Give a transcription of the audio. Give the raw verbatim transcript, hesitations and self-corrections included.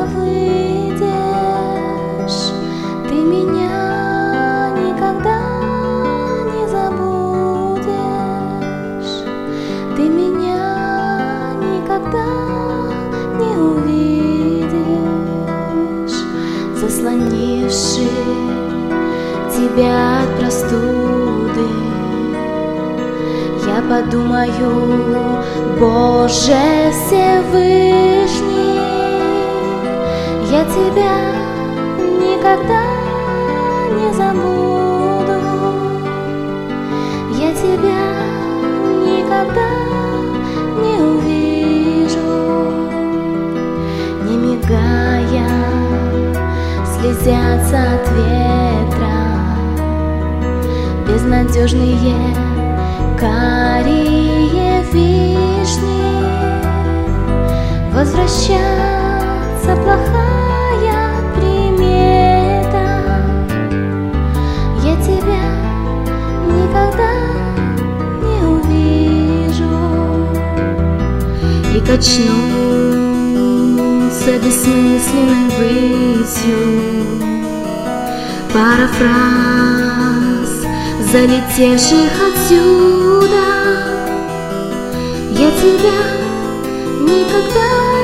выйдешь, ты меня никогда не забудешь, ты меня никогда не увидишь, заслонивши тебя от простуды. Я подумаю: Боже Всевышний, я тебя никогда не забуду, я тебя никогда не увижу. Не мигая, слезятся от ветра безнадежные карие вишни. Возвращаться плохая примета, я тебя никогда не увижу. И качнулся бессмысленной высью пара фраз, залетевших отсюда. Я тебя никогда